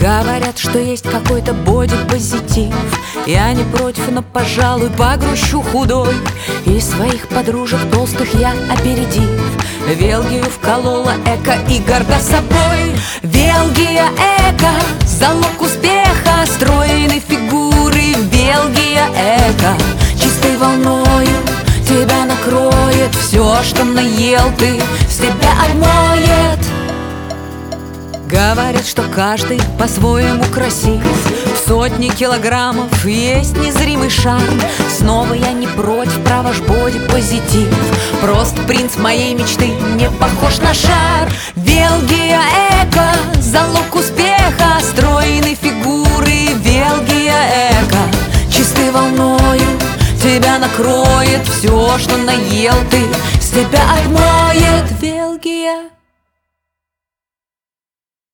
Говорят, что есть какой-то бодипозитив. Я не против, но, пожалуй, погрущу худой. И своих подружек толстых я, опередив, Велгию вколола эко и горда собой. Велгия эко — залог успеха, стройной фигуры. Велгия эко чистой волною тебя накроет. Все, что наел ты, с тебя отмоет. Говорят, что каждый по-своему красив. В сотни килограммов есть незримый шарм. Снова я не против, право ж бодипозитив. Просто принц моей мечты не похож на шар. Велгия эко — залог успеха, стройной фигуры. Велгия эко чистой волною тебя накроет. Все, что наел ты, с тебя отмоет. Велгия